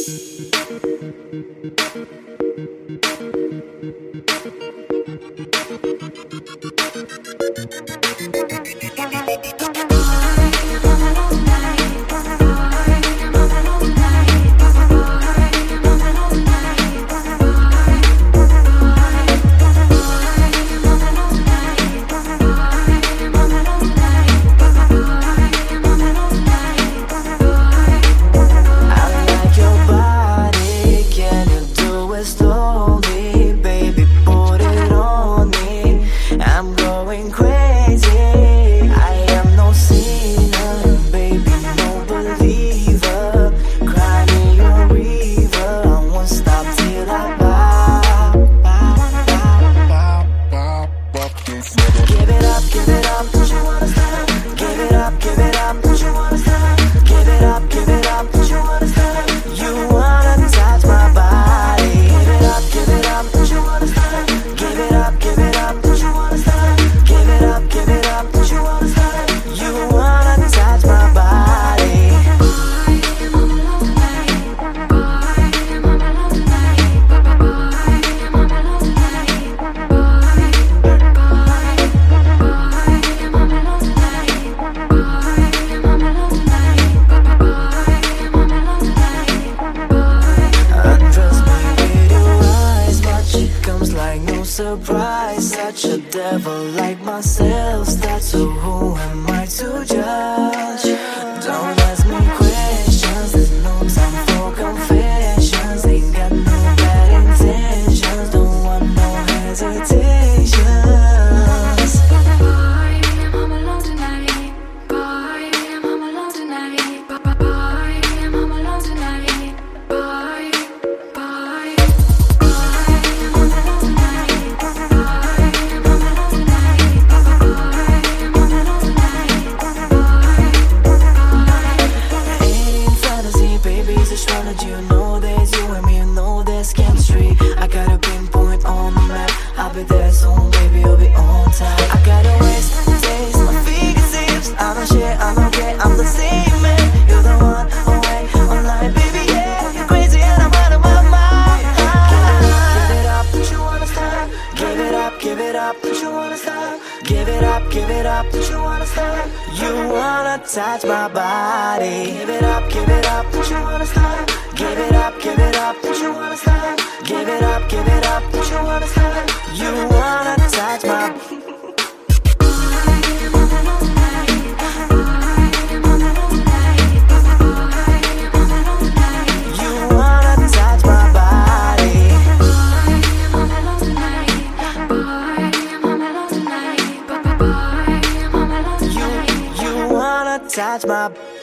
Surprise, such a devil like myself. That's so who am I to judge? Don't ask me questions, there's no time for confessions. Ain't got no bad intentions, don't want no hesitations. Boy, I'm home alone tonight. Boy, I'm home alone tonight. Boy, I'm home alone tonight. Boy, boy. You know there's you and me, you know there's chemistry. I got a pinpoint on the map, I'll be there soon, baby, you'll be on time. I gotta waste, taste my fingertips. I don't share, I don't care, I'm the same man. You're the one away online, baby, yeah. You're crazy and I'm out of my mind. Give it up, don't you wanna stop? Give it up, don't you wanna stop? Give it up, don't you wanna stop? You wanna touch my body. Give it up, don't you wanna stop? Give it up, don't you wanna stop? Give it up, don't you wanna stop? You wanna touch my You wanna touch my body. You wanna touch my